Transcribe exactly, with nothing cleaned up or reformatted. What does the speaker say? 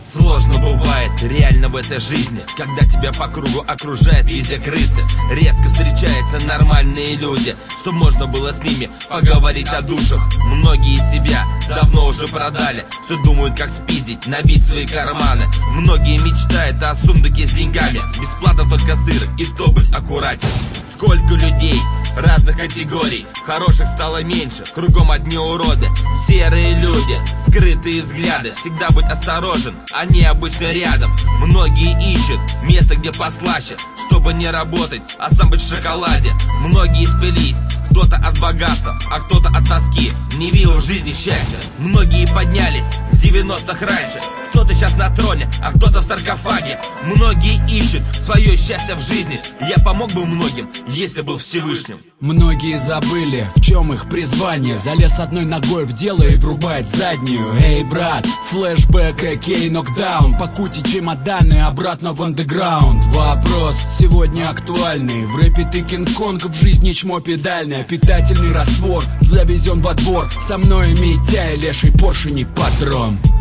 Сложно бывает реально в этой жизни, когда тебя по кругу окружает везде крысы. Редко встречаются нормальные люди, чтоб можно было с ними поговорить о душах. Многие себя давно уже продали, все думают как спиздить, набить свои карманы. Многие мечтают о сундуке с деньгами, бесплатно только сыр и то быть аккуратен. Сколько людей разных категорий, хороших стало меньше, кругом одни уроды. Серые люди, скрытые взгляды, всегда будь осторожен, они обычно рядом. Многие ищут место, где послаще, чтобы не работать, а сам быть в шоколаде. Многие спились, кто-то от богатства, а кто-то от тоски, не видел в жизни счастья. Многие поднялись в девяностых раньше, кто-то сейчас на троне, а кто-то в саркофаге. Многие ищут свое счастье в жизни, я помог бы многим, если был Всевышним. Многие забыли, в чем их призвание. Залез одной ногой в дело и врубает заднюю. Эй, брат, флешбэк, а.к.а. нокдаун. Пакуйте чемоданы обратно в андеграунд. Вопрос сегодня актуальный. В рэпе ты Кинг-Конг, в жизни чмо педальное. Питательный раствор завезен во двор. Со мной Митяй, леший поршень и патрон.